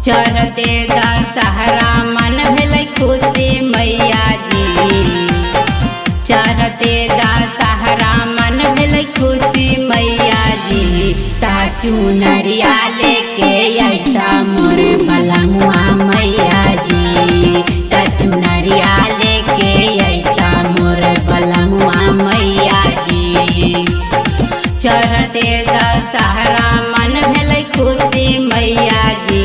चढ़ते दशहरा मन भेलै खुशी मैया जी। चढ़ते दशहरा मन भेलै खुशी मैया जी। ता चुनरिया लेके अइता मोर बलमुआ मैया जी। ता चुनरिया लेके अइता मोर बलमुआ मैया जी। चढ़ते दशहरा मन भेलै खुशी मैया जी।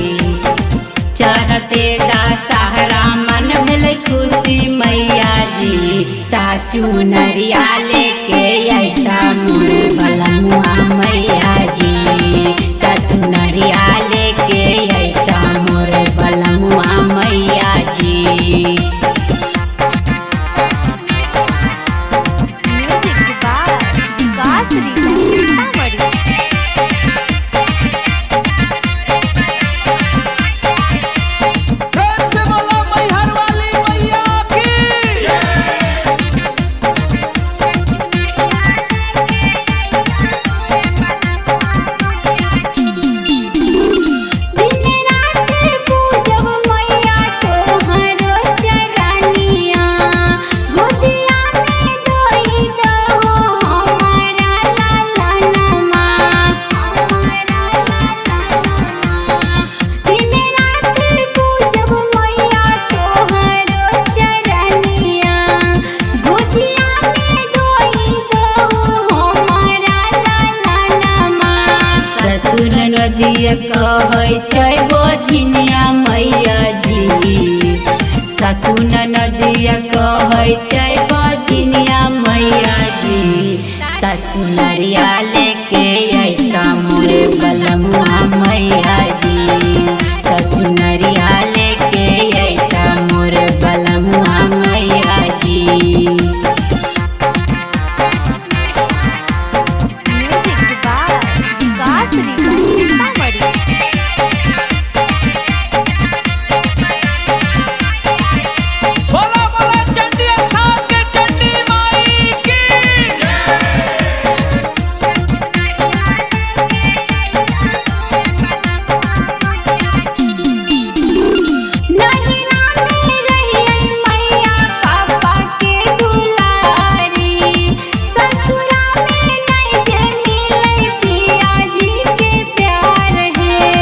चढ़ते दशहरा मन भेलै खुशी मैया जी। ता चुनरिया लेके अइता मोर बलमुआ मैया जी। ता चुनरिया लेके अइता मोर बलमुआ मैया जी। Music by Vikas Rita Sitamarhi. प्रेम से बोला मैहर वाली मैया की। दिन रात पूजब मैया तोहरो चरनिया। गोदिया में दोई दहो हमारा लालनमा। दिन रात पूजब मैया तोहरो चरनिया। गोदिया में दोई दहो हमारा लालनमा। ससुर नदिया कहै छै बोझिनिया मैया जी। ससुर नदिया कहै छै बोझिनिया मैया जी। ता चुनरिया लेके अइता मोर बलमुआ मैया जी। ता चुनरिया लेके अइता मोर बलमुआ मैया जी। Music by Vikas Rita Sitamarhi. बोला बोला चंडी स्थान के चंडी माई की। नहिरा में रहियै मैया पापा के दुलारी। ससुरा में नहीं जे मिलै पिया जी के प्यार है।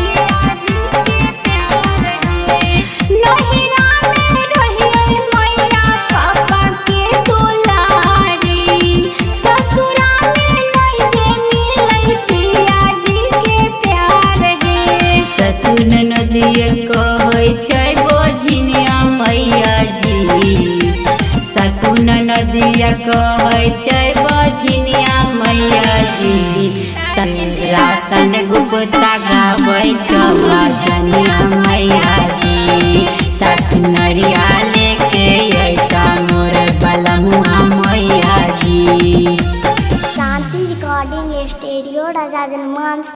नहिरा में रहियै मैया पापा के दुलारी। ससुरा में नहीं जे मिलै पिया जी के प्यार है। ससुर नदिया कहै छै बोझिनिया मैया जी। ससुर नदिया कहै छै बोझिनिया मैया जी। राशन गुप्ता गाबै छ भजनिया मैया जी। ता चुनरिया लेके अइता मोर बलमुआ मैया जी। शांति रिकॉर्डिंग स्टूडियो राजा जनमान।